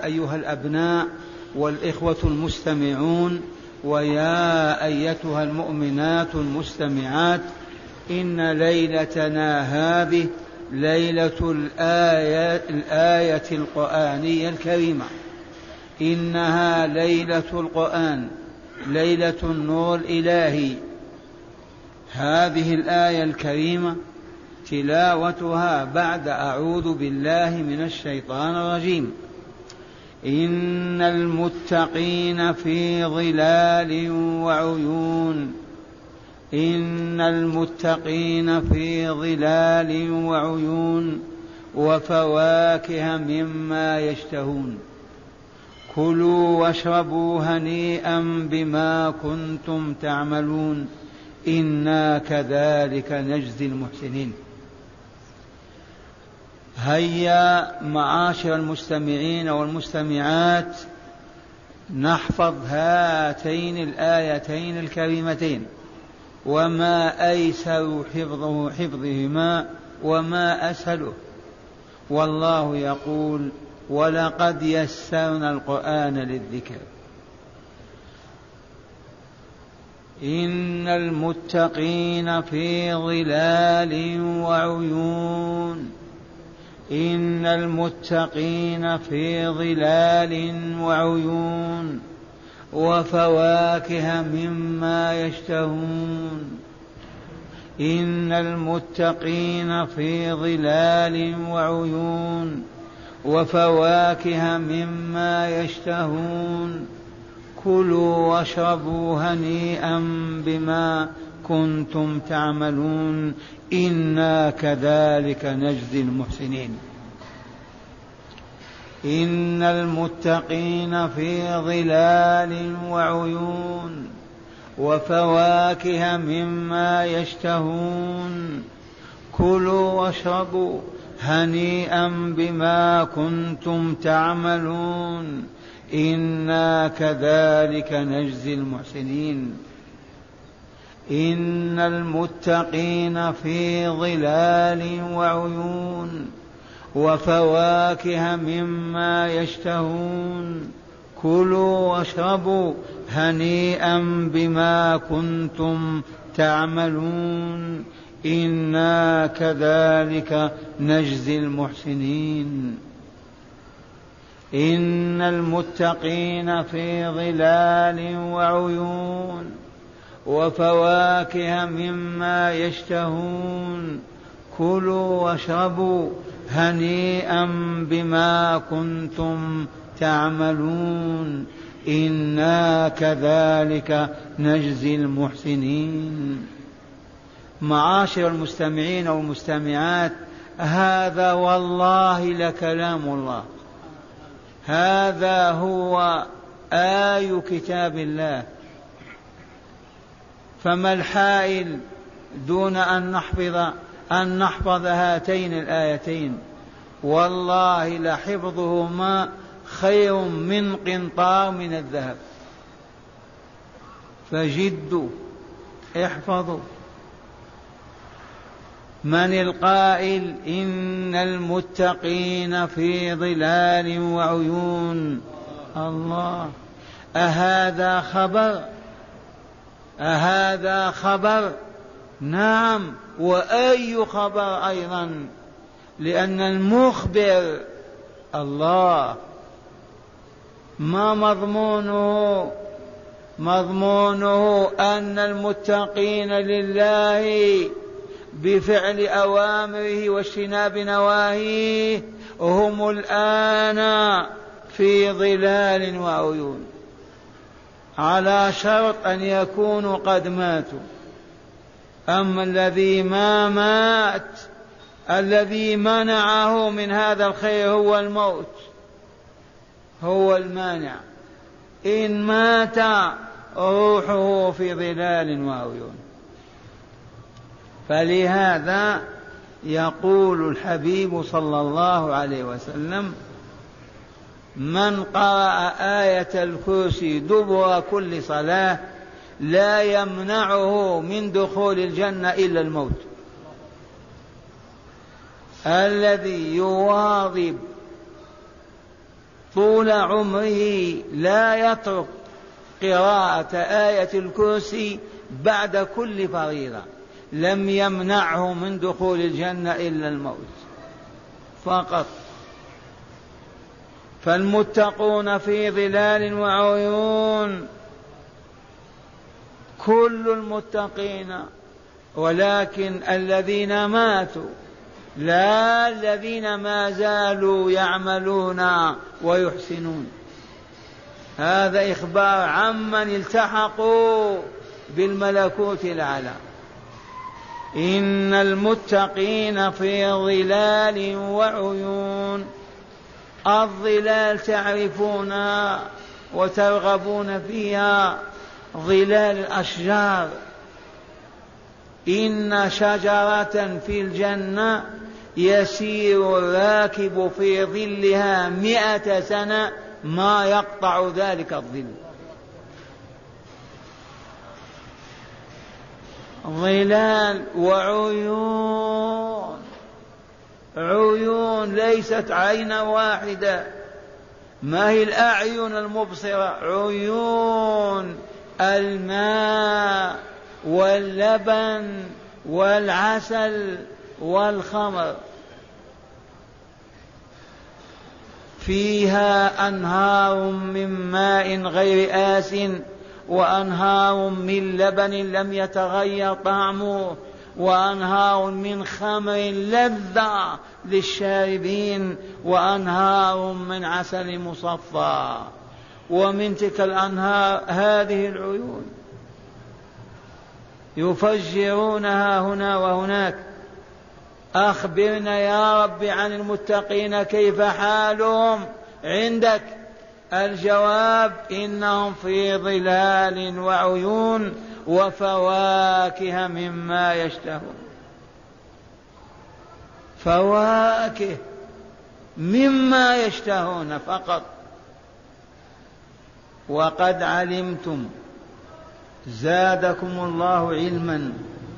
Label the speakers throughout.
Speaker 1: أيها الأبناء والإخوة المستمعون، ويا أيتها المؤمنات المستمعات، إن ليلتنا هذه ليلة الآية القرآنية الكريمة، إنها ليلة القرآن، ليلة النور الإلهي. هذه الآية الكريمة تلاوتها بعد أعوذ بالله من الشيطان الرجيم: إن المتقين في ظلال وعيون، إن المتقين في ظلال وعيون وفواكه مما يشتهون، كلوا واشربوا هنيئا بما كنتم تعملون إنا كذلك نجزي المحسنين. هيا معاشر المستمعين والمستمعات نحفظ هاتين الآيتين الكريمتين، وما أيسر حفظهما وما أسهله. والله يقول: ولقد يسرنا القرآن للذكر. إن المتقين في ظلال وعيون، إن المتقين في ظلال وعيون وفواكه مما يشتهون، إن المتقين في ظلال وعيون وفواكه مما يشتهون، كلوا واشربوا هنيئا بما كنتم تعملون إنا كذلك نجزي المحسنين. إن المتقين في ظلال وعيون وفواكه مما يشتهون، كلوا واشربوا هنيئا بما كنتم تعملون إنا كذلك نجزي المحسنين. إن المتقين في ظلال وعيون وفواكه مما يشتهون، كلوا واشربوا هنيئا بما كنتم تعملون إنا كذلك نجزي المحسنين. إن المتقين في ظلال وعيون وفواكه مما يشتهون، كلوا واشربوا هنيئا بما كنتم تعملون إنا كذلك نجزي المحسنين. معاشر المستمعين والمستمعات، هذا والله لكلام الله، هذا هو آي كتاب الله، فما الحائل دون أن نحفظ هاتين الآيتين؟ والله لحفظهما خير من قنطار من الذهب. فجدوا احفظوا. من القائل؟ إن المتقين في ظلال وعيون. الله. أهذا خبر؟ أهذا خبر؟ نعم، وأي خبر أيضا، لأن المخبر الله. ما مضمونه؟ مضمونه أن المتقين لله بفعل أوامره واجتناب نواهيه هم الآن في ظلال وعيون، على شرط أن يكونوا قد ماتوا. أما الذي ما مات، الذي منعه من هذا الخير هو الموت، هو المانع. إن مات روحه في ظلال وعيون. فلهذا يقول الحبيب صلى الله عليه وسلم: من قرأ آية الكرسي دبر كل صلاة لا يمنعه من دخول الجنة إلا الموت. الذي يواظب طول عمره لا يترك قراءة آية الكرسي بعد كل فريضة، لم يمنعه من دخول الجنة إلا الموت فقط. فالمتقون في ظلال وعيون، كل المتقين، ولكن الذين ماتوا، لا الذين ما زالوا يعملون ويحسنون. هذا إخبار عمن التحقوا بالملكوت الأعلى. إن المتقين في ظلال وعيون. الظلال تعرفون وترغبون فيها، ظلال الأشجار. إن شجرة في الجنة يسير الراكب في ظلها 100 سنة ما يقطع ذلك الظل. ظلال وعيون، عيون ليست عينا واحدة، ما هي الأعين المبصرة، عيون الماء واللبن والعسل والخمر. فيها أنهار من ماء غير آس وأنهار من لبن لم يتغير طعمه وأنهار من خمر لذة للشاربين وأنهار من عسل مصفى. ومن تلك الأنهار هذه العيون يفجرونها هنا وهناك. أخبرنا يا رب عن المتقين كيف حالهم عندك؟ الجواب: إنهم في ظلال وعيون وفواكه مما يشتهون. فواكه مما يشتهون فقط. وقد علمتم زادكم الله علما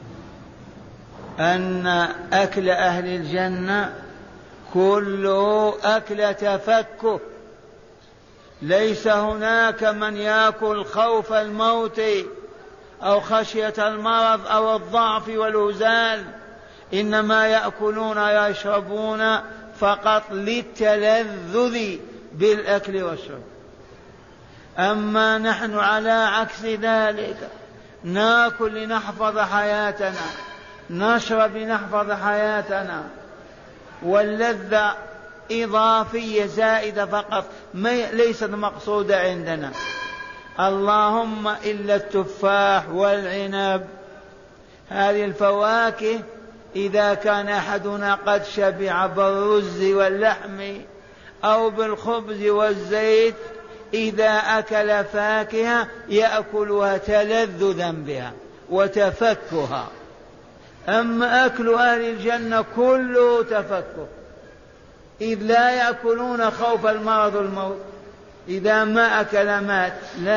Speaker 1: أن أكل أهل الجنة كله أكل تفكه. ليس هناك من يأكل خوف الموت أو خشية المرض أو الضعف والهزال، إنما يأكلون ويشربون فقط للتلذذ بالأكل والشرب. أما نحن على عكس ذلك، نأكل لنحفظ حياتنا، نشرب لنحفظ حياتنا، واللذة إضافية زائدة فقط، ليست مقصودة عندنا. اللهم إلا التفاح والعنب. هذه الفواكه إذا كان أحدنا قد شبع بالرز واللحم أو بالخبز والزيت، إذا أكل فاكهة يأكلها تلذذا بها وتفكها. أما أكل أهل الجنة كله تفكه، إذ لا يأكلون خوف المرض والموت. إذا ما أكل مات،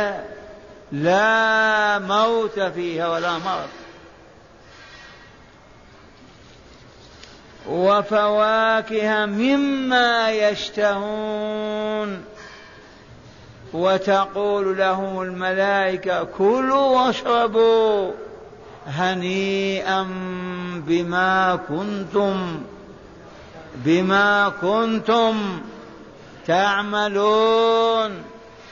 Speaker 1: لا موت فيها ولا مرض. وفواكه مما يشتهون. وتقول لهم الملائكة: كلوا واشربوا هنيئا بما كنتم تعملون.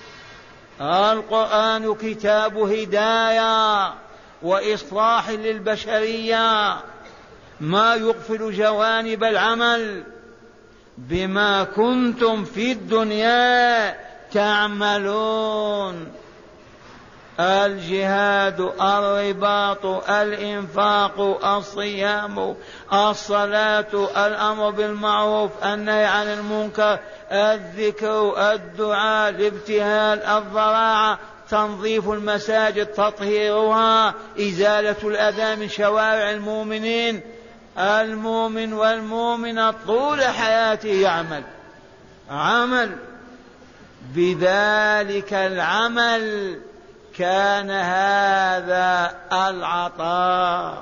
Speaker 1: القرآن كتاب هداية وإصلاح للبشرية، ما يغفل جوانب العمل. بما كنتم في الدنيا تعملون: الجهاد، الرباط، الإنفاق، الصيام، الصلاة، الأمر بالمعروف، النهي عن المنكر، الذكر، الدعاء، الابتهال، الضراعة، تنظيف المساجد، تطهيرها، إزالة الأذى من شوارع المؤمنين. المؤمن والمؤمنة طول حياته يعمل عمل، بذلك العمل كان هذا العطاء.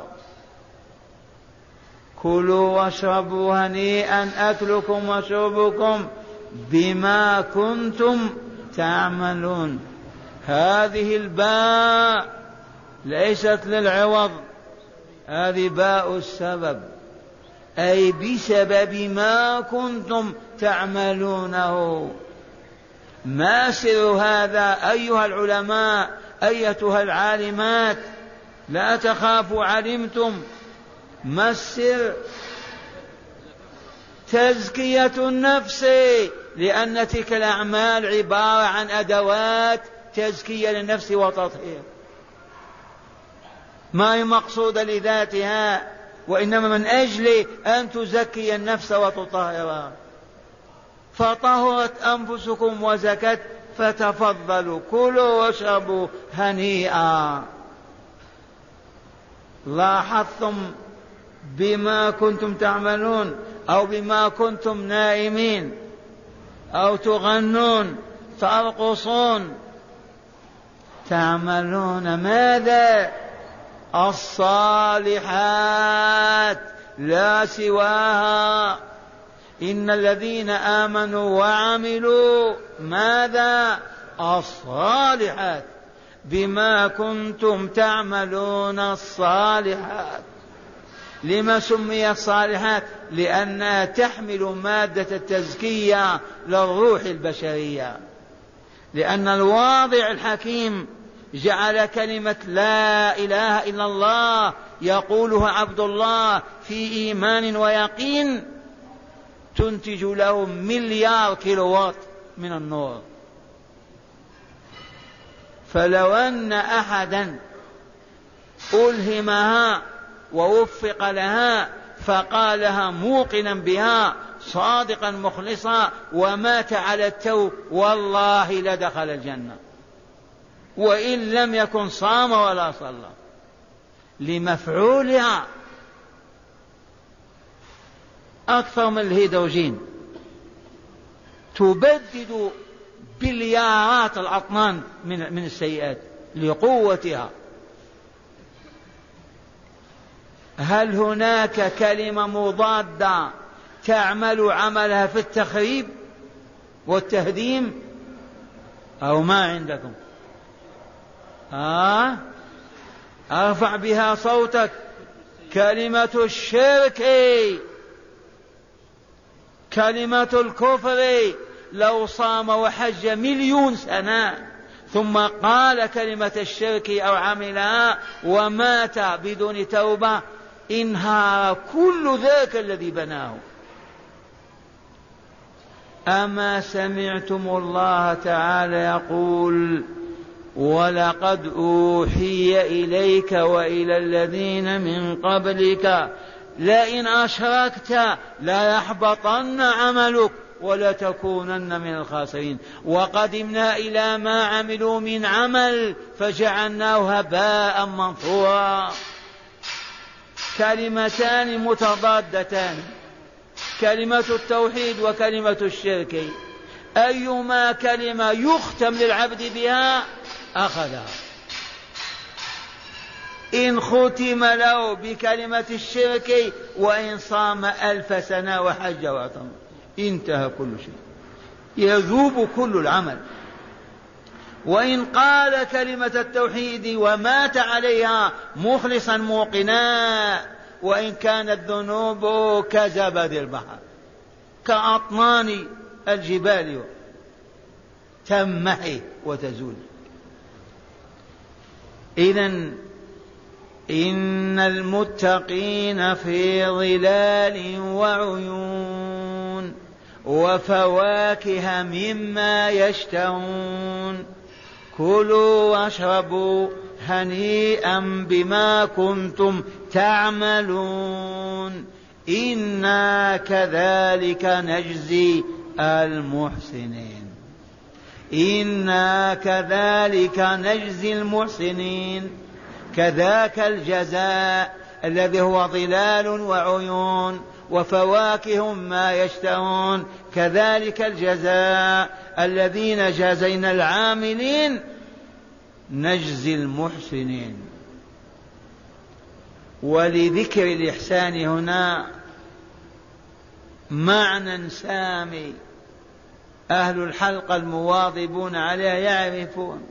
Speaker 1: كلوا واشربوا هنيئا، أكلكم وشربكم بما كنتم تعملون. هذه الباء ليست للعوض، هذه باء السبب، أي بسبب ما كنتم تعملونه. ما سر هذا أيها العلماء أيتها العالمات؟ لا تخافوا، علمتم. ما السر؟ تزكية النفس، لأن تلك الأعمال عبارة عن أدوات تزكية للنفس وتطهير، ما هي مقصودة لذاتها، وإنما من أجل أن تزكي النفس وتطهرها. فطهرت أنفسكم وزكت، فتفضلوا كلوا واشربوا هنيئا. لاحظتم بما كنتم تعملون، أو بما كنتم نائمين أو تغنون ترقصون، تعملون ماذا؟ الصالحات لا سواها. إن الذين آمنوا وعملوا ماذا؟ الصالحات. بما كنتم تعملون الصالحات. لما سميت صالحات؟ لأنها تحمل مادة التزكية للروح البشرية، لأن الواضع الحكيم جعل كلمة لا إله إلا الله يقولها عبد الله في إيمان ويقين تنتج له 1,000,000,000 كيلووات من النور. فلو أن أحدا ألهمها ووفق لها فقالها موقنا بها صادقا مخلصا ومات على التوب، والله لدخل الجنة، وإن لم يكن صام ولا صلى، لمفعولها أكثر من الهيدروجين، تبدد بليارات الأطنان من السيئات لقوتها. هل هناك كلمة مضادة تعمل عملها في التخريب والتهديم؟ أو ما عندكم؟ أرفع بها صوتك. كلمة الشرك، كلمة الكفر. لو صام وحج 1,000,000 سنة ثم قال كلمة الشرك أو عملها ومات بدون توبة، انهار كل ذاك الذي بناه. أما سمعتم الله تعالى يقول: ولقد أوحي إليك وإلى الذين من قبلك لئن أشركت ليحبطن عملك ولتكونن من الخاسرين. وقدمنا إلى ما عملوا من عمل فجعلناه هباء منثورا. كلمتان متضادتان، كلمة التوحيد وكلمة الشرك، أيما كلمة يختم للعبد بها أخذها. إن ختم له بكلمة الشرك وإن صام 1000 سنة وحج واعتمر انتهى كل شيء، يذوب كل العمل. وإن قال كلمة التوحيد ومات عليها مخلصا موقنا، وإن كانت ذنوب كزبد البحر كأطنان الجبال تمحي وتزول. إذن إن المتقين في ظلال وعيون وفواكه مما يشتهون كلوا واشربوا هنيئا بما كنتم تعملون إنا كذلك نجزي المحسنين. إنا كذلك نجزي المحسنين. كذاك الجزاء الذي هو ظلال وعيون وفواكه ما يشتهون، كذلك الجزاء الذين جازينا العاملين نجزي المحسنين. ولذكر الإحسان هنا معنى سامي أهل الحلقة المواظبون عليها يعرفون،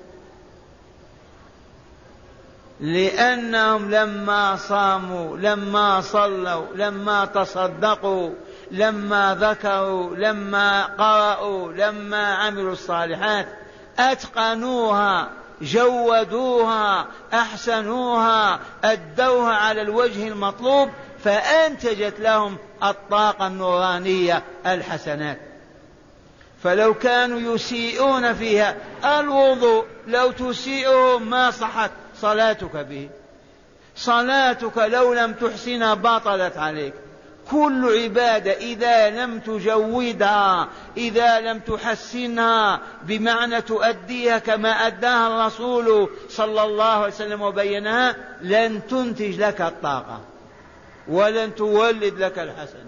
Speaker 1: لأنهم لما صاموا، لما صلوا، لما تصدقوا، لما ذكروا، لما قرأوا، لما عملوا الصالحات أتقنوها، جودوها، أحسنوها، أدوها على الوجه المطلوب، فأنتجت لهم الطاقة النورانية الحسنات. فلو كانوا يسيئون فيها، الوضوء لو تسيئه ما صحت صلاتك به، صلاتك لو لم تحسنها بطلت عليك. كل عبادة إذا لم تجودها، إذا لم تحسنها بمعنى تؤديها كما أداها الرسول صلى الله عليه وسلم وبينها، لن تنتج لك الطاقة ولن تولد لك الحسن.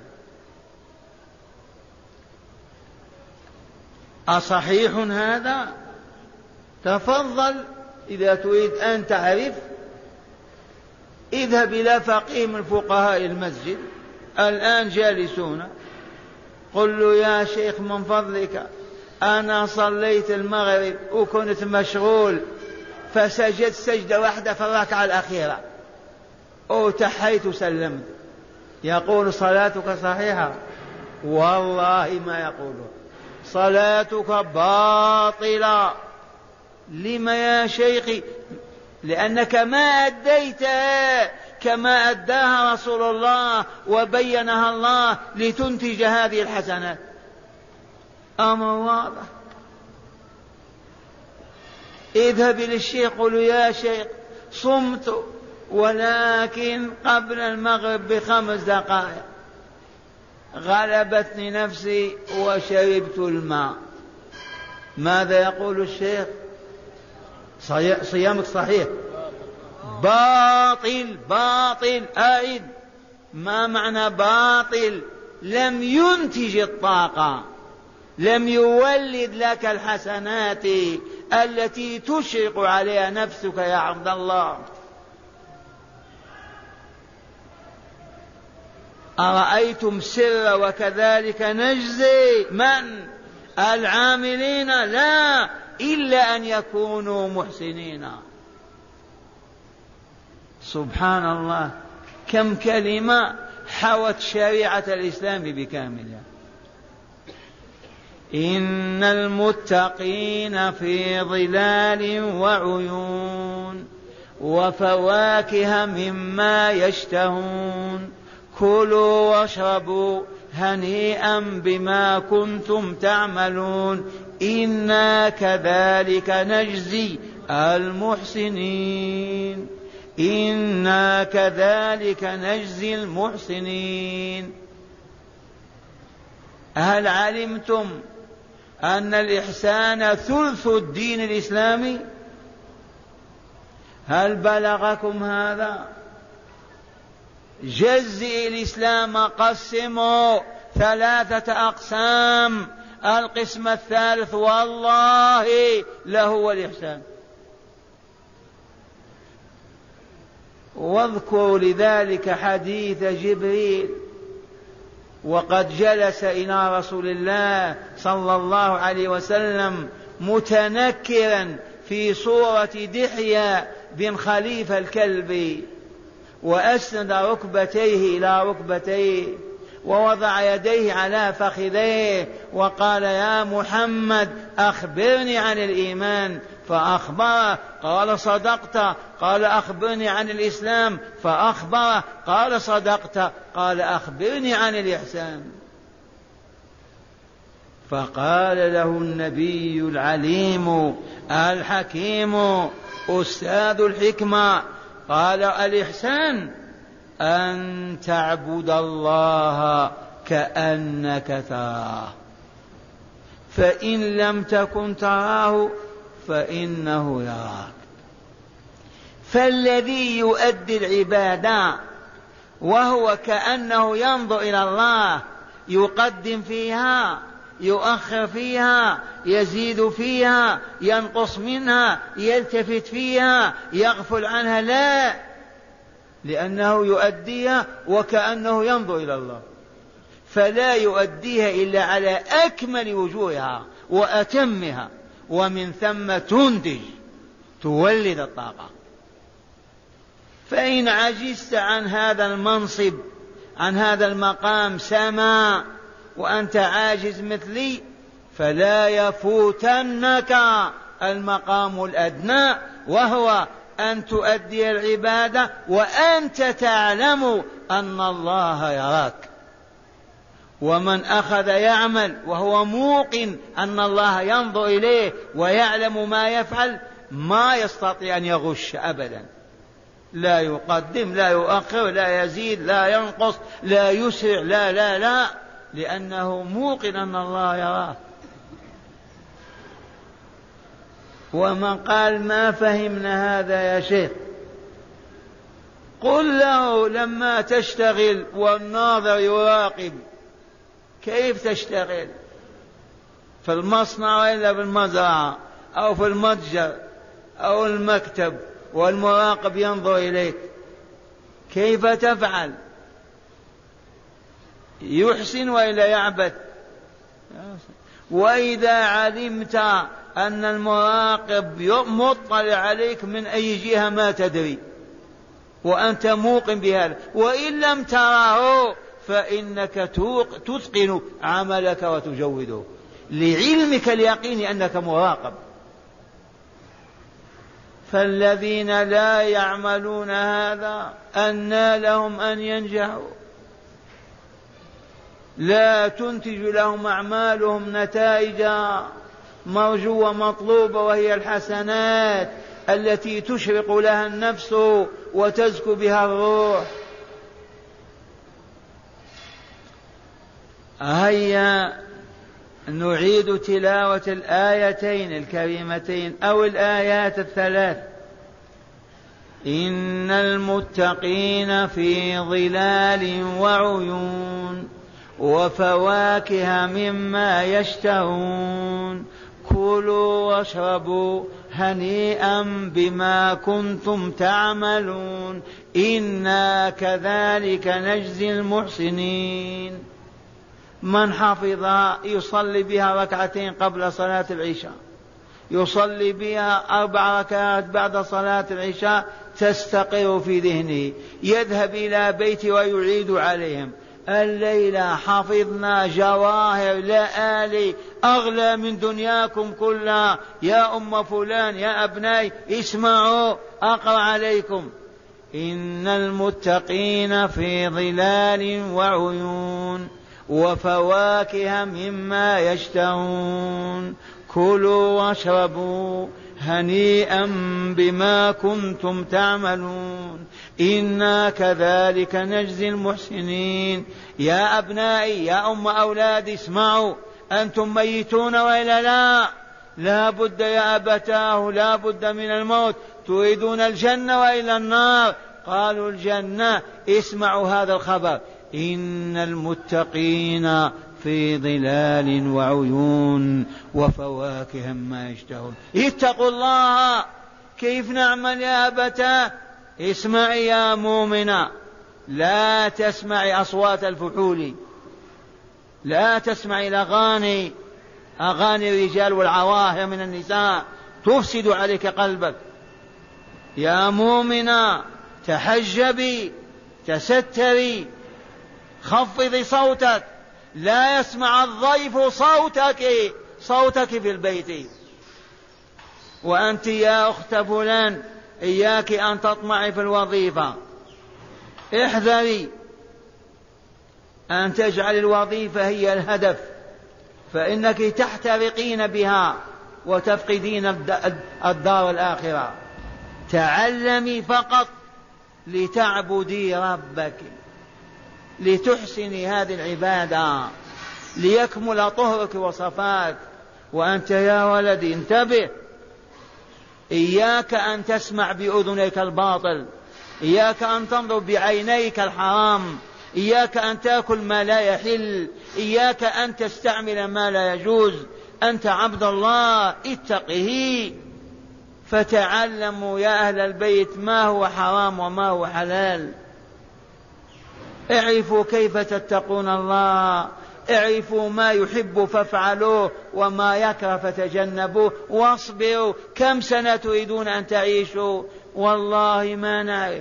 Speaker 1: أصحيح هذا؟ تفضل إذا تريد أن تعرف اذهب إلى فقيه من فقهاء المسجد الآن جالسون، قل له يا شيخ من فضلك أنا صليت المغرب وكنت مشغول فسجدت سجدة واحدة في الركعة الأخيرة وتحيت سلمت، يقول صلاتك صحيحة؟ والله ما يقوله، صلاتك باطلة. لما يا شيخي؟ لأنك ما أديتها كما أداها رسول الله وبينها الله لتنتج هذه الحسنات. أمر واضح. اذهب إلى الشيخ قل يا شيخ صمت ولكن قبل المغرب ب5 دقائق غلبتني نفسي وشربت الماء، ماذا يقول الشيخ؟ صيامك صحيح؟ باطل. باطل. أعد. ما معنى باطل؟ لم ينتج الطاقة، لم يولد لك الحسنات التي تشرق عليها نفسك يا عبد الله. أرأيتم سر وكذلك نجزي من؟ العاملين؟ لا، إلا أن يكونوا محسنين. سبحان الله، كم كلمة حوت شريعة الإسلام بكاملها. إن المتقين في ظلال وعيون وفواكه مما يشتهون كلوا واشربوا هنيئا بما كنتم تعملون إنا كذلك نجزي المحسنين. إنا كذلك نجزي المحسنين. هل علمتم أن الإحسان ثلث الدين الإسلامي؟ هل بلغكم هذا؟ جزئ الإسلام، قسمه 3 أقسام، القسم الثالث والله لهو الإحسان. واذكروا لذلك حديث جبريل وقد جلس إلى رسول الله صلى الله عليه وسلم متنكرا في صورة دحية بن خليفة الكلبي، وأسند ركبتيه إلى ركبتيه ووضع يديه على فخذيه وقال يا محمد أخبرني عن الإيمان، فأخبره قال صدقت، قال أخبرني عن الإسلام، فأخبره قال صدقت، قال أخبرني عن الإحسان. فقال له النبي العليم الحكيم أستاذ الحكمة، قال الإحسان أن تعبد الله كأنك تراه فإن لم تكن تراه فإنه يراك. فالذي يؤدي العبادة وهو كأنه ينظر إلى الله، يقدم فيها، يؤخر فيها، يزيد فيها، ينقص منها، يلتفت فيها، يغفل عنها، لا، لأنه يؤديها وكأنه ينظر إلى الله، فلا يؤديها إلا على أكمل وجوهها وأتمها، ومن ثم تنتج تولد الطاقة. فإن عجزت عن هذا المنصب، عن هذا المقام سما، وأنت عاجز مثلي، فلا يفوتنك المقام الأدنى، وهو أن تؤدي العبادة وأنت تعلم أن الله يراك. ومن أخذ يعمل وهو موقن أن الله ينظر إليه ويعلم ما يفعل ما يستطيع أن يغش أبدا، لا يقدم لا يؤخر لا يزيد لا ينقص لا يسرع لا لا لا، لأنه موقن أن الله يراه. ومن قال ما فهمنا هذا يا شيخ، قل له لما تشتغل والناظر يراقب كيف تشتغل في المصنع وإلا في المزرعة أو في المتجر أو المكتب والمراقب ينظر إليك، كيف تفعل؟ يحسن وإلا يعبث؟ وإذا علمت أن المراقب مطلع عليك من أي جهة ما تدري وأنت موقن بهذا، وإن لم تراه فإنك تتقن عملك وتجوده لعلمك اليقين أنك مراقب. فالذين لا يعملون هذا أنى لهم أن ينجحوا، لا تنتج لهم أعمالهم نتائج مرجوة مطلوبة، وهي الحسنات التي تشرق لها النفس وتزكو بها الروح. هيا نعيد تلاوة الآيتين الكريمتين أو الآيات الثلاث. إن المتقين في ظلال وعيون وفواكه مما يشتهون كلوا واشربوا هنيئا بما كنتم تعملون إنا كذلك نجزي المحسنين. من حفظها يصلي بها ركعتين قبل صلاة العشاء، يصلي بها 4 ركعات بعد صلاة العشاء، تستقر في ذهنه، يذهب إلى بيته ويعيد عليهم. الليلة حفظنا جواهر لا آلي أغلى من دنياكم كلها، يا أم فلان يا أبنائي اسمعوا أقرأ عليكم. إن المتقين في ظلال وعيون وفواكه مما يشتهون كلوا واشربوا هنيئا بما كنتم تعملون إنا كذلك نجزي المحسنين. يا أبنائي يا أم أولادي اسمعوا، أنتم ميتون وإلا لا؟ لا بد يا أبتاه لا بد من الموت، تريدون الجنة وإلا النار؟ قالوا الجنة. اسمعوا هذا الخبر، إن المتقين في ظلال وعيون وفواكه ما يشتهون. اتقوا الله. كيف نعمل يا أبتاه؟ اسمعي يا مؤمنة، لا تسمعي أصوات الفحول، لا تسمعي الأغاني، أغاني الرجال والعواهر من النساء تفسد عليك قلبك. يا مؤمنة تحجبي تستري، خفضي صوتك، لا يسمع الضيف صوتك في البيت. وأنت يا أخت فلان إياك أن تطمعي في الوظيفة، احذري أن تجعل الوظيفة هي الهدف، فإنك تحترقين بها وتفقدين الدار الآخرة. تعلمي فقط لتعبدي ربك، لتحسني هذه العبادة، ليكمل طهرك وصفاك. وأنت يا ولدي انتبه، إياك أن تسمع بأذنيك الباطل، إياك أن تنظر بعينيك الحرام، إياك أن تأكل ما لا يحل، إياك أن تستعمل ما لا يجوز. أنت عبد الله اتقه. فتعلموا يا أهل البيت ما هو حرام وما هو حلال، اعرفوا كيف تتقون الله، اعرفوا ما يحب فافعلوه وما يكره فتجنبوه واصبروا. كم سنة تريدون أن تعيشوا؟ والله ما نعرف.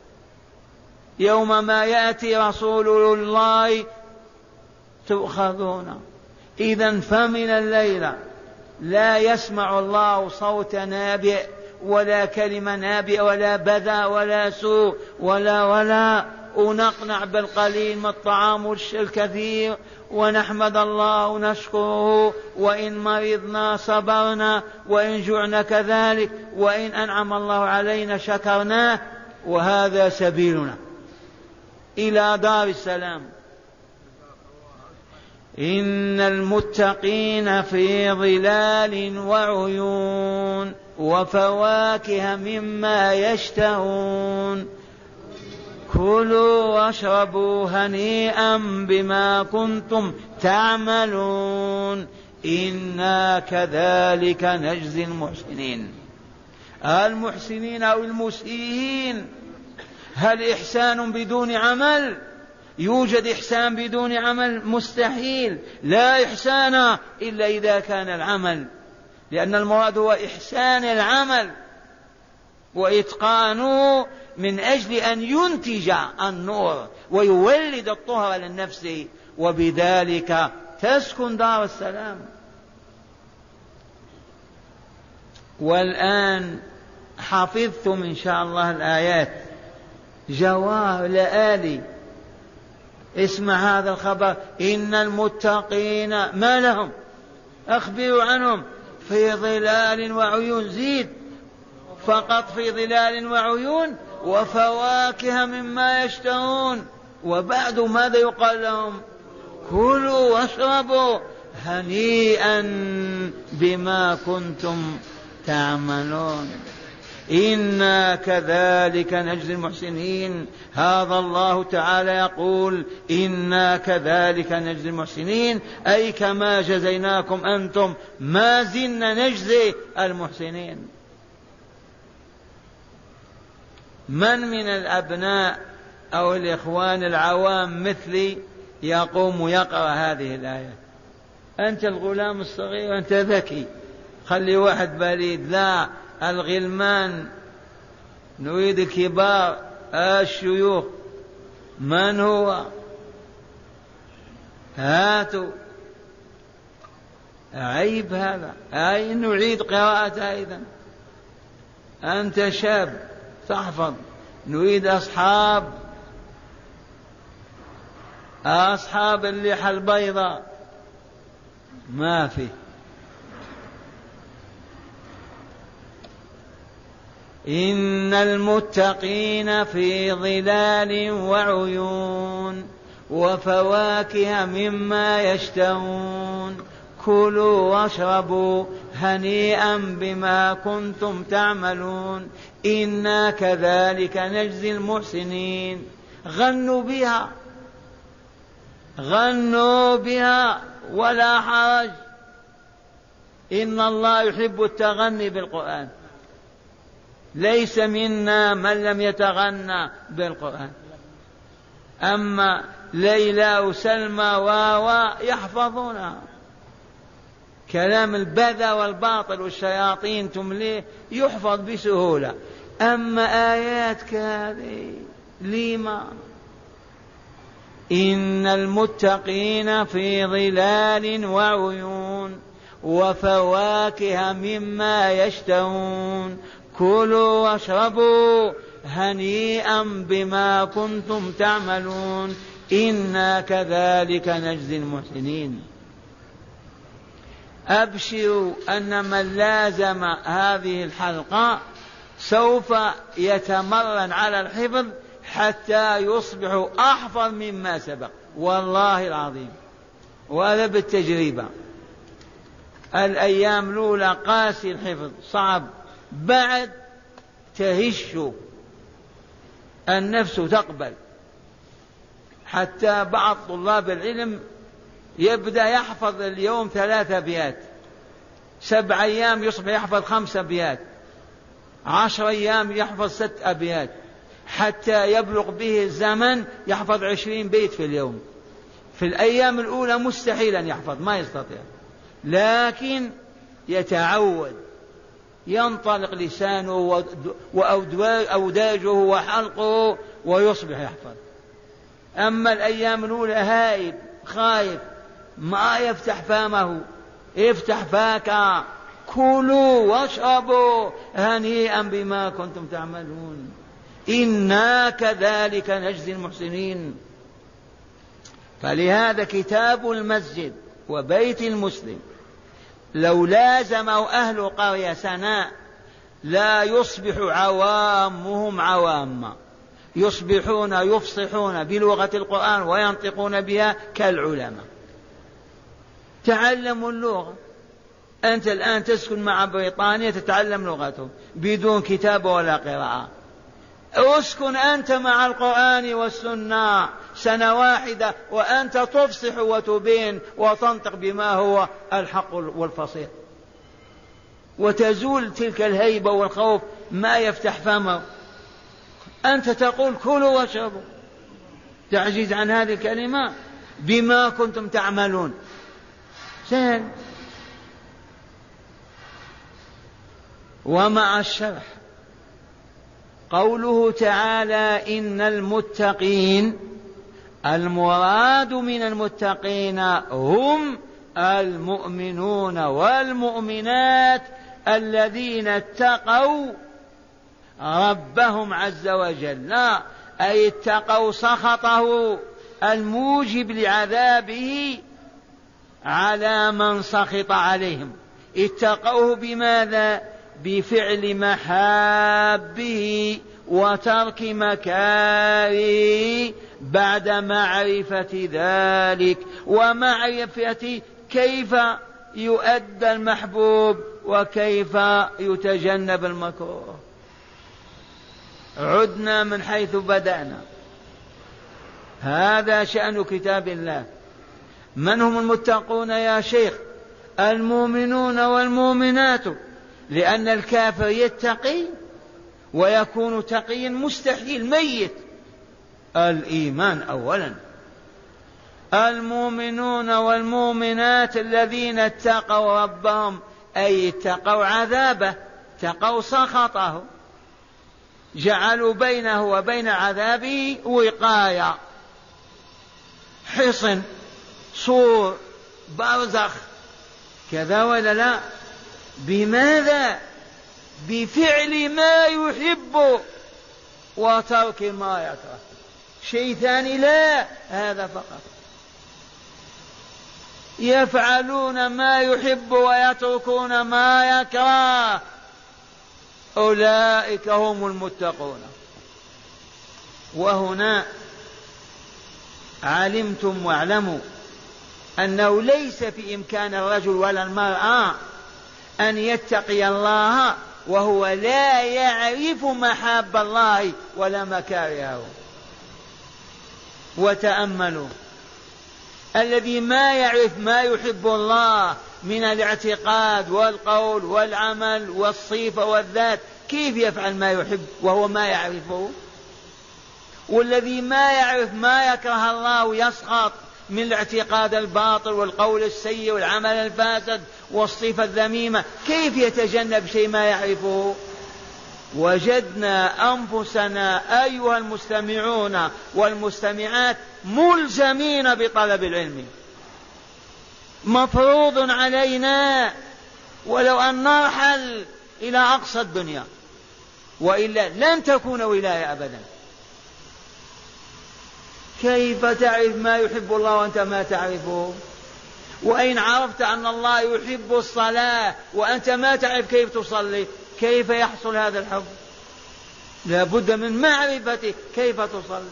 Speaker 1: يوم ما يأتي رسول الله تؤخذون. إذا فمن الليلة لا يسمع الله صوت نابئ ولا كلمة نابئ ولا بذى ولا سوء ولا ونقنع بالقليل من الطعام الكثير ونحمد الله ونشكره، وإن مرضنا صبرنا، وإن جعنا كذلك، وإن أنعم الله علينا شكرناه. وهذا سبيلنا إلى دار السلام. إن المتقين في ظلال وعيون وفواكه مما يشتهون كلوا واشربوا هنيئا بما كنتم تعملون إنا كذلك نجزي المحسنين. المحسنين أو المسيئين. هل إحسان بدون عمل؟ يوجد إحسان بدون عمل؟ مستحيل. لا إحسان إلا إذا كان العمل، لأن المراد هو إحسان العمل وإتقانه من أجل أن ينتج النور ويولد الطهر للنفس، وبذلك تسكن دار السلام. والآن حفظتم إن شاء الله الآيات جواب لآلي. اسمع هذا الخبر: إن المتقين ما لهم؟ أخبروا عنهم. في ظلال وعيون. زيد فقط في ظلال وعيون وفواكه مما يشتهون. وبعد ماذا يقال لهم؟ كلوا واشربوا هنيئا بما كنتم تعملون إنا كذلك نجزي المحسنين. هذا الله تعالى يقول إنا كذلك نجزي المحسنين، أي كما جزيناكم أنتم ما زلنا نجزي المحسنين. من الأبناء أو الإخوان العوام مثلي يقوم يقرأ هذه الآية؟ أنت الغلام الصغير، أنت ذكي، خلي واحد بليد. لا، الغلمان نريد الكبار الشيوخ. من هو؟ هاتوا. عيب هذا. أي نعيد قراءته أيضا. أنت شاب تحفظ. نريد أصحاب اللحى البيضاء. ما في. إن المتقين في ظلال وعيون وفواكه مما يشتهون كلوا واشربوا هنيئا بما كنتم تعملون إنا كذلك نجزي المحسنين. غنوا بها ولا حرج. إن الله يحب التغني بالقرآن. ليس منا من لم يتغنى بالقرآن. أما ليلى وسلمى يحفظونها. كلام البذى والباطل والشياطين تمليه يحفظ بسهولة. أما آيات كهذه لما. إن المتقين في ظلال وعيون وفواكه مما يشتهون كلوا واشربوا هنيئا بما كنتم تعملون إنا كذلك نجزي المحسنين. أبشروا أن من لازم هذه الحلقة سوف يتمرن على الحفظ حتى يصبح أحفظ مما سبق، والله العظيم. وهذا بالتجربة. الأيام الأولى قاسي الحفظ صعب، بعد تهش النفس تقبل. حتى بعض طلاب العلم يبدأ يحفظ اليوم 3 أبيات، 7 أيام يصبح يحفظ 5 أبيات، 10 أيام يحفظ 6 أبيات، حتى يبلغ به الزمن يحفظ 20 بيت في اليوم. في الأيام الأولى مستحيل أن يحفظ، ما يستطيع، لكن يتعود، ينطلق لسانه وأوداجه وحلقه ويصبح يحفظ. أما الأيام الأولى هائب خايف، ما يفتح فمه. افتح فاك، كلوا واشربوا هنيئا بما كنتم تعملون، إنا كذلك نجزي المحسنين. فلهذا كتاب المسجد وبيت المسلم لو لازمه أهل قرية سنة لا يصبح عوامهم عواما، يصبحون يفصحون بلغة القرآن وينطقون بها كالعلماء. تعلموا اللغة. أنت الآن تسكن مع بريطانيا تتعلم لغتهم بدون كتابة ولا قراءة. اسكن أنت مع القرآن والسنة سنة واحدة وأنت تفصح وتبين وتنطق بما هو الحق والفصيح، وتزول تلك الهيبة والخوف، ما يفتح فمه. أنت تقول كلوا واشربوا، تعجز عن هذه الكلمة بما كنتم تعملون. سهل. ومع الشرح قوله تعالى إن المتقين، المراد من المتقين هم المؤمنون والمؤمنات الذين اتقوا ربهم عز وجل، لا أي اتقوا سخطه الموجب لعذابه على من سخط عليهم. اتقوه بماذا؟ بفعل محابه وترك مكاره بعد معرفة ذلك ومعرفة كيف يؤدى المحبوب وكيف يتجنب المكروه. عدنا من حيث بدأنا. هذا شأن كتاب الله. من هم المتقون يا شيخ؟ المؤمنون والمؤمنات، لأن الكافر يتقي ويكون تقيا مستحيل ميت. الإيمان أولا. المؤمنون والمؤمنات الذين اتقوا ربهم أي اتقوا عذابه، اتقوا سخطه، جعلوا بينه وبين عذابه وقاية، حصن، سور، برزخ، كذا ولا لا؟ بماذا؟ بفعل ما يحب وترك ما يكره. شيء ثاني لا، هذا فقط. يفعلون ما يحب ويتركون ما يكره، أولئك هم المتقون. وهنا علمتم واعلموا أنه ليس في إمكان الرجل ولا المرأة أن يتقي الله وهو لا يعرف محاب الله ولا مكارهه. وتأملوا، الذي ما يعرف ما يحب الله من الاعتقاد والقول والعمل والصفة والذات كيف يفعل ما يحب وهو ما يعرفه؟ والذي ما يعرف ما يكره الله يسخط من الاعتقاد الباطل والقول السيء والعمل الفاسد والصفة الذميمة كيف يتجنب شيء ما يعرفه؟ وجدنا أنفسنا أيها المستمعون والمستمعات ملزمين بطلب العلم، مفروض علينا ولو أن نرحل إلى أقصى الدنيا، وإلا لن تكون ولاية أبدا. كيف تعرف ما يحب الله وأنت ما تعرفه؟ وإن عرفت أن الله يحب الصلاة وأنت ما تعرف كيف تصلي، كيف يحصل هذا الحب؟ لا بد من معرفة كيف تصلي.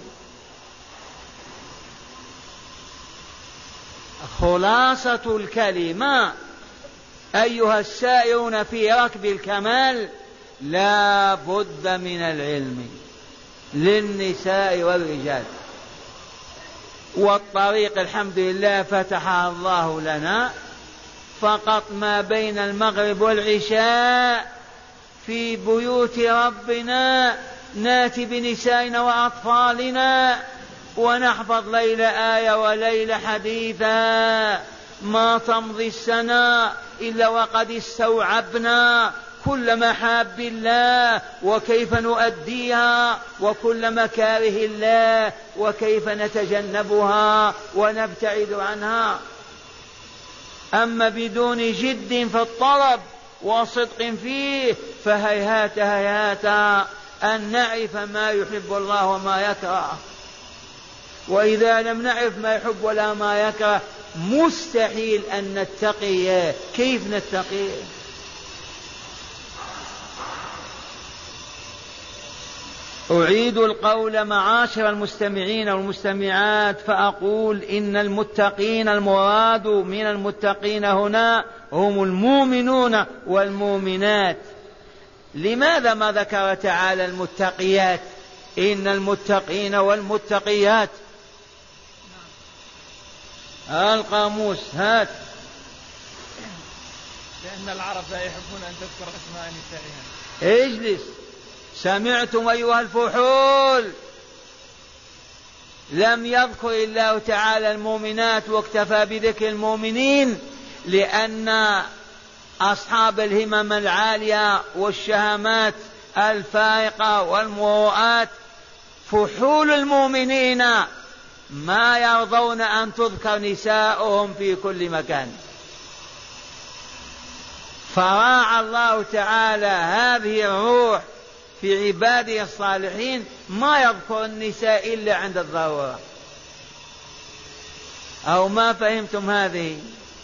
Speaker 1: خلاصة الكلمة أيها السائرون في ركب الكمال، لا بد من العلم للنساء والرجال. والطريق الحمد لله فتحها الله لنا، فقط ما بين المغرب والعشاء في بيوت ربنا ناتي بنسائنا وأطفالنا ونحفظ ليلة آية وليلة حديثا، ما تمضي السنة إلا وقد استوعبنا كل محاب الله وكيف نؤديها، وكل مكاره الله وكيف نتجنبها ونبتعد عنها. أما بدون جد في الطلب وصدق فيه فهيهات هيهات أن نعرف ما يحب الله وما يكره، وإذا لم نعرف ما يحب ولا ما يكره مستحيل أن نتقي. كيف نتقي؟ أعيد القول معاشر المستمعين والمستمعات فأقول إن المتقين المراد من المتقين هنا هم المؤمنون والمؤمنات. لماذا ما ذكر تعالى المتقيات؟ إن المتقين والمتقيات. القاموس هات.
Speaker 2: لأن العرب لا يحبون أن تذكر أسماء نسائهم.
Speaker 1: اجلس. سمعتم أيها الفحول؟ لم يذكر الله تعالى المؤمنات واكتفى بذكر المؤمنين، لأن أصحاب الهمم العالية والشهامات الفائقة والمروءات فحول المؤمنين ما يرضون أن تذكر نساؤهم في كل مكان. فراعى الله تعالى هذه الروح في عباده الصالحين، ما يذكر النساء إلا عند الضرورة. أو ما فهمتم هذه؟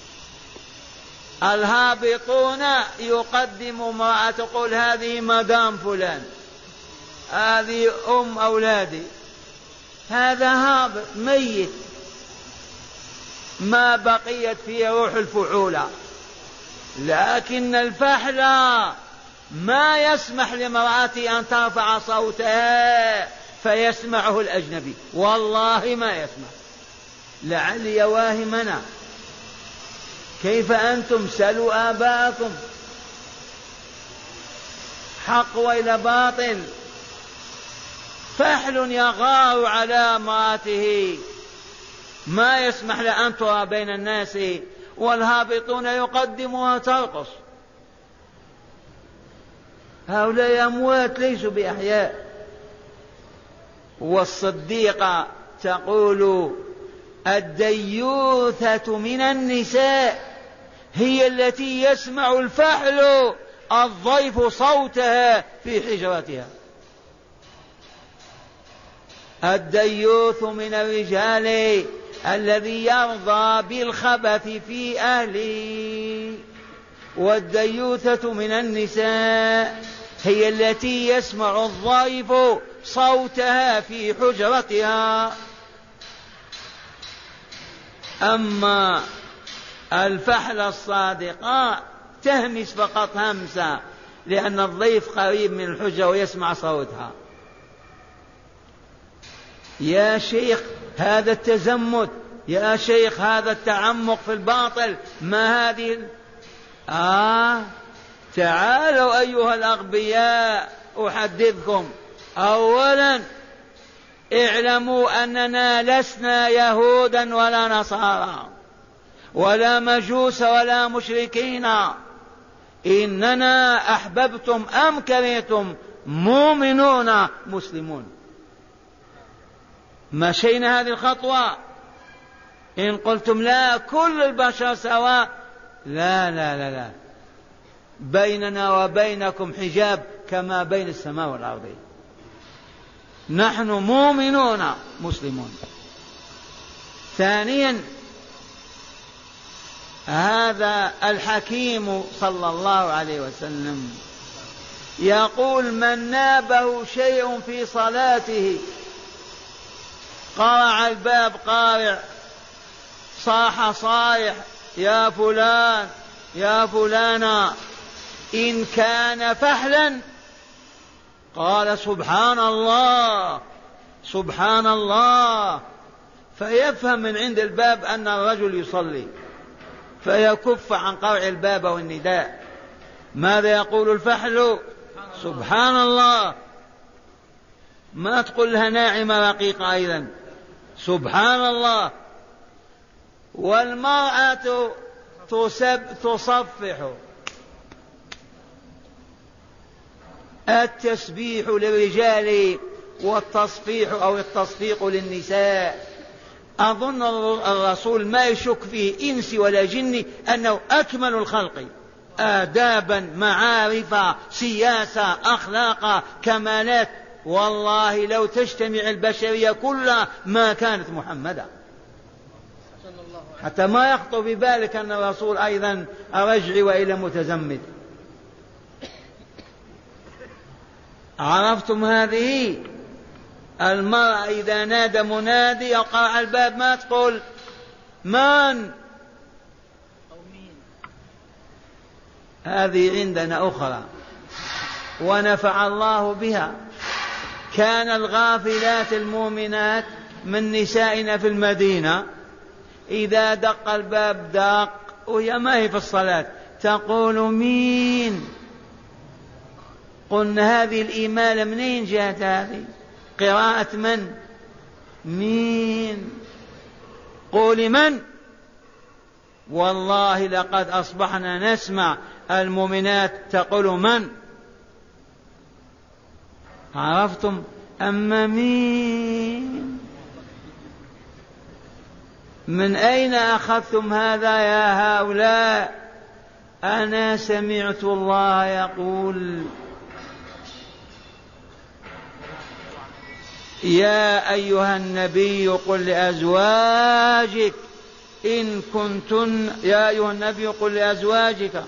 Speaker 1: الهابطون يقدم امرأة تقول هذه مدام فلان، هذه أم أولادي، هذا هابط ميت ما بقيت فيه روح الفحولة. لكن الفحل ما يسمح لامرأته أن ترفع صوتها فيسمعه الأجنبي، والله ما يسمع. لعلي واهمنا. كيف أنتم؟ سلوا آباءكم. حق وإلى باطل. فحل يغار على امرأته ما يسمح لأن ترى بين الناس، والهابطون يقدمها ترقص. هؤلاء أموات ليسوا بأحياء. والصديقة تقول الديوثة من النساء هي التي يسمع الفحل الضيف صوتها في حجرتها. الديوث من الرجال الذي يرضى بالخبث في أهله، والديوثة من النساء هي التي يسمع الضيف صوتها في حجرتها. أما الفحل الصادقة تهمس فقط همسة، لأن الضيف قريب من الحجرة ويسمع صوتها. يا شيخ هذا التزمت، يا شيخ هذا التعمق في الباطل، ما هذه تعالوا أيها الأغبياء أحدثكم. أولا اعلموا أننا لسنا يهودا ولا نصارى ولا مجوس ولا مشركين، إننا أحببتم أم كرهتم مؤمنون مسلمون. مشينا هذه الخطوة. إن قلتم لا كل البشر سواء، لا لا لا لا، بيننا وبينكم حجاب كما بين السماء والأرض. نحن مؤمنون مسلمون. ثانيا هذا الحكيم صلى الله عليه وسلم يقول من نابه شيء في صلاته، قرع الباب قارع، صاح صايح يا فلان يا فلانة، إن كان فحلا قال سبحان الله سبحان الله، فيفهم من عند الباب أن الرجل يصلي فيكف عن قرع الباب والنداء. ماذا يقول الفحل؟ سبحان الله. ما تقول لها ناعمة رقيقة أيضا، سبحان الله. والمرأة تصفح. التسبيح للرجال والتصفيح أو التصفيق للنساء. أظن الرسول ما يشك فيه إنس ولا جن أنه أكمل الخلق آدابا، معارف، سياسة، أخلاق، كمالات. والله لو تجتمع البشرية كلها ما كانت محمدا، حتى ما يخطر ببالك أن الرسول أيضا رجعي وإلى متزمت. عرفتم هذه؟ المرأة إذا نادى منادي يقع على الباب ما تقول من، هذه عندنا أخرى ونفع الله بها. كان الغافلات المؤمنات من نسائنا في المدينة إذا دق الباب دق وهي ما هي في الصلاة تقول مين. قلنا هذه الإمالة منين جاءت؟ هذه قراءة من؟ مين. قولي من. والله لقد أصبحنا نسمع المؤمنات تقول من. عرفتم؟ أما مين. من أين أخذتم هذا يا هؤلاء؟ أنا سمعت الله يقول يا أيها النبي قل لأزواجك إن كنتن، يا أيها النبي قل لأزواجك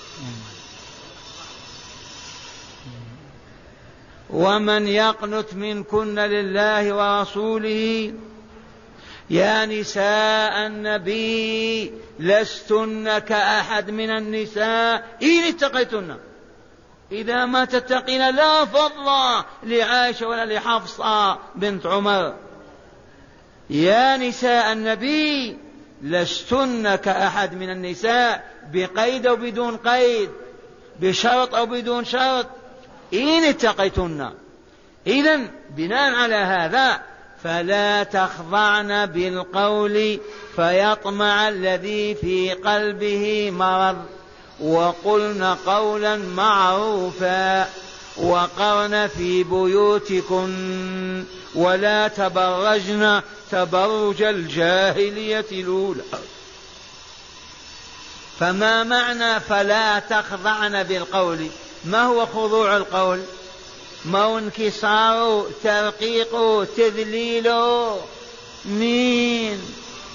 Speaker 1: ومن يقنت منكن لله ورسوله يا نساء النبي لستن كأحد من النساء إن اتقيتن. إذا ما تتقين لا فضل لعائشة ولا لحفصة بنت عمر. يا نساء النبي لستن كأحد من النساء، بقيد أو بدون قيد، بشرط أو بدون شرط، إن اتقيتن. إذن بناء على هذا فلا تخضعن بالقول فيطمع الذي في قلبه مرض، وقلن قولا معروفا، وقرن في بيوتكن ولا تبرجن تبرج الجاهلية الأولى. فما معنى فلا تخضعن بالقول؟ ما هو خضوع القول؟ ما هو انكسار، ترقيق، تذليل؟ مين.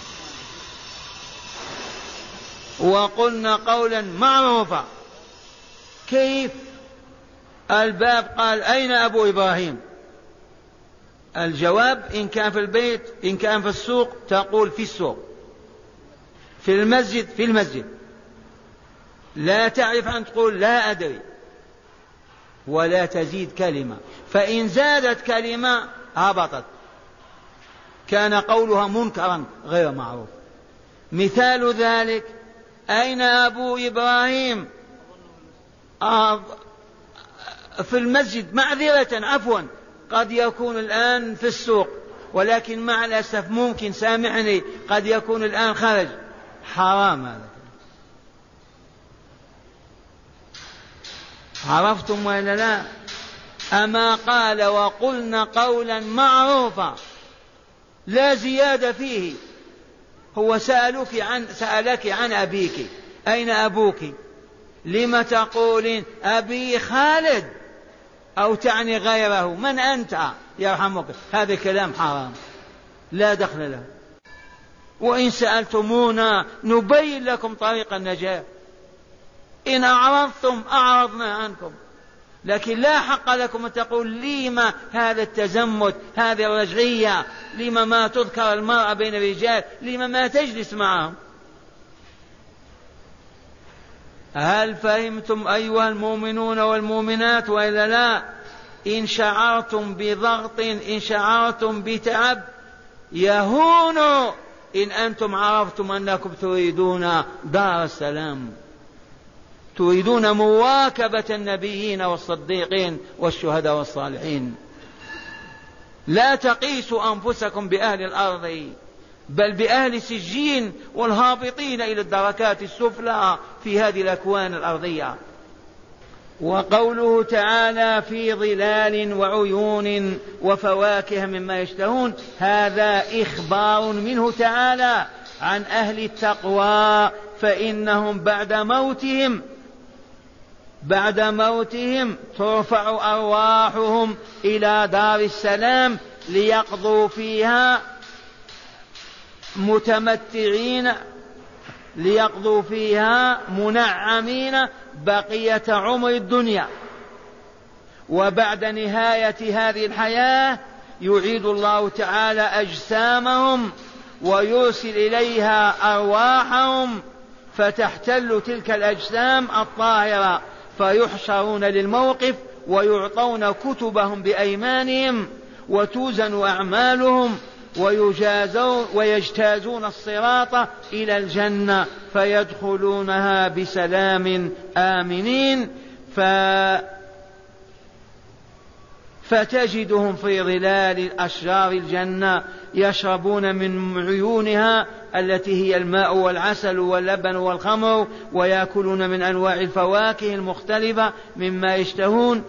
Speaker 1: وقلنا قولا معروفا. كيف؟ الباب قال أين أبو إبراهيم؟ الجواب إن كان في البيت، إن كان في السوق تقول في السوق، في المسجد في المسجد. لا تعرف أن تقول لا أدري، ولا تزيد كلمة، فإن زادت كلمة هبطت، كان قولها منكرا غير معروف. مثال ذلك أين أبو إبراهيم؟ في المسجد، معذرة عفوا، قد يكون الآن في السوق، ولكن مع الأسف ممكن، سامحني، قد يكون الآن خرج. حرام هذا. عرفتم ولا لا؟ أما قال وقلنا قولا معروفا لا زيادة فيه. هو سألك عن أبيك، أين أبوك؟ لم تقولين أبي خالد؟ أو تعني غيره؟ من أنت يرحمك؟ هذا كلام حرام لا دخل له. وإن سألتمونا نبين لكم طريق النجاة. إن أعرضتم أعرضنا عنكم، لكن لا حق لكم أن تقول لما هذا التزمت، هذه الرجعية، لما ما تذكر المرأة بين الرجال، لما ما تجلس معهم. هل فهمتم أيها المؤمنون والمؤمنات وإلا لا؟ إن شعرتم بضغط، إن شعرتم بتعب، يهون إن أنتم عرفتم أنكم تريدون دار السلام، تريدون مواكبة النبيين والصديقين والشهداء والصالحين. لا تقيسوا أنفسكم بأهل الأرض بل بأهل سجين والهابطين إلى الدركات السفلى في هذه الأكوان الأرضية. وقوله تعالى في ظلال وعيون وفواكه مما يشتهون، هذا إخبار منه تعالى عن أهل التقوى، فإنهم بعد موتهم ترفع أرواحهم إلى دار السلام ليقضوا فيها متمتعين، ليقضوا فيها منعمين بقية عمر الدنيا. وبعد نهاية هذه الحياة يعيد الله تعالى أجسامهم ويرسل إليها أرواحهم فتحتل تلك الأجسام الطاهرة، فيحشرون للموقف ويعطون كتبهم بأيمانهم وتوزن أعمالهم ويجتازون الصراط إلى الجنة فيدخلونها بسلام آمنين. فتجدهم في ظلال أشجار الجنة يشربون من عيونها التي هي الماء والعسل واللبن والخمر، ويأكلون من أنواع الفواكه المختلفة مما يشتهون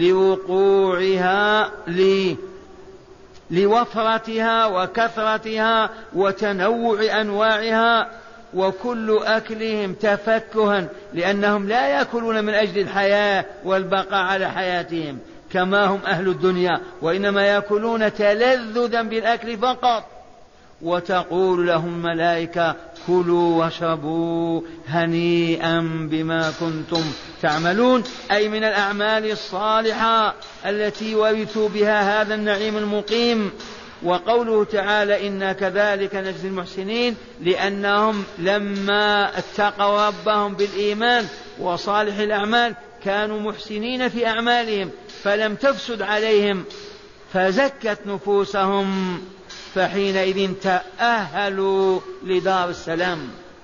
Speaker 1: لوفرتها وكثرتها وتنوع أنواعها، وكل أكلهم تفكها، لأنهم لا يأكلون من أجل الحياة والبقاء على حياتهم كما هم أهل الدنيا، وإنما يأكلون تلذذا بالأكل فقط. وتقول لهم الملائكة كلوا واشربوا هنيئا بما كنتم تعملون، أي من الأعمال الصالحة التي ورثوا بها هذا النعيم المقيم. وقوله تعالى إنا كذلك نجزي المحسنين، لأنهم لما اتقوا ربهم بالإيمان وصالح الأعمال كانوا محسنين في أعمالهم فلم تفسد عليهم فزكت نفوسهم، فحينئذ تأهلوا لدار السلام.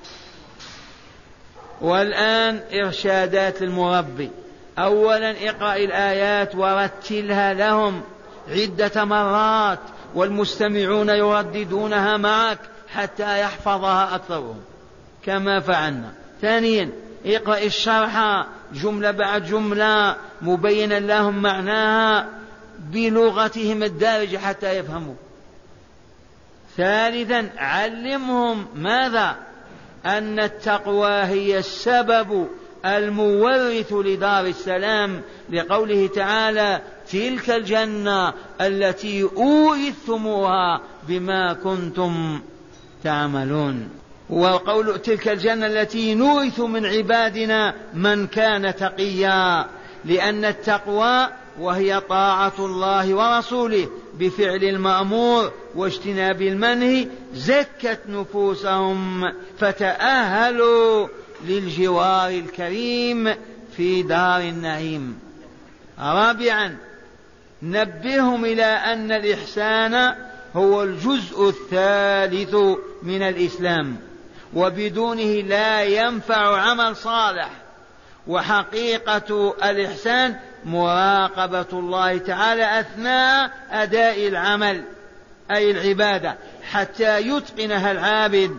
Speaker 1: والآن إرشادات للمربي. أولا اقرأ الآيات ورتلها لهم عدة مرات والمستمعون يرددونها معك حتى يحفظها أكثرهم كما فعلنا. ثانيا اقرأ الشرح جملة بعد جملة مبينا لهم معناها بلغتهم الدارجة حتى يفهموا. ثالثا علمهم ماذا؟ أن التقوى هي السبب المورث لدار السلام، لقوله تعالى تلك الجنة التي أورثتموها بما كنتم تعملون. وقول تلك الجنة التي نورث من عبادنا من كان تقيا، لأن التقوى وهي طاعة الله ورسوله بفعل المأمور واجتناب المنهي زكت نفوسهم فتأهلوا للجوار الكريم في دار النعيم. رابعا نبههم إلى أن الإحسان هو الجزء الثالث من الإسلام، وبدونه لا ينفع عمل صالح. وحقيقة الإحسان مراقبة الله تعالى أثناء أداء العمل أي العبادة حتى يتقنها العابد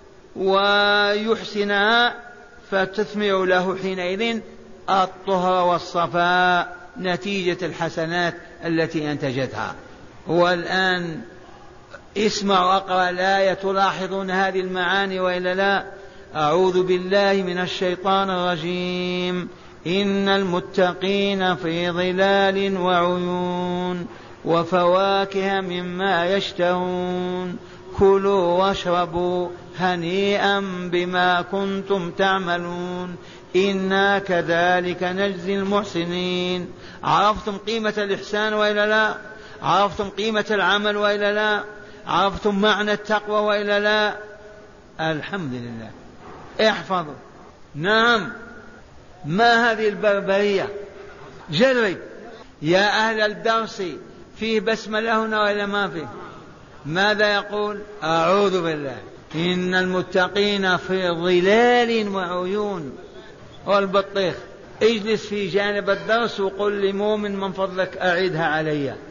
Speaker 1: ويحسنها فتثمر له حينئذ الطهر والصفاء نتيجة الحسنات التي أنتجتها. والآن اسمعوا أقرأ الآية تلاحظون هذه المعاني وإلا لا؟ أعوذ بالله من الشيطان الرجيم. إن المتقين في ظلال وعيون وفواكه مما يشتهون كلوا واشربوا هنيئا بما كنتم تعملون إنا كذلك نجزي المحسنين. عرفتم قيمة الإحسان وإلا لا؟ عرفتم قيمة العمل وإلا لا؟ عرفتم معنى التقوى وإلا لا؟ الحمد لله. احفظوا. نعم. ما هذه البربرية؟ جرب يا أهل الدرس، فيه بسملة هنا وإلا ما فيه؟ ماذا يقول؟ أعوذ بالله. إن المتقين في ظلال وعيون. والبطيخ اجلس في جانب الدرس وقل لمؤمن من فضلك أعيدها علي.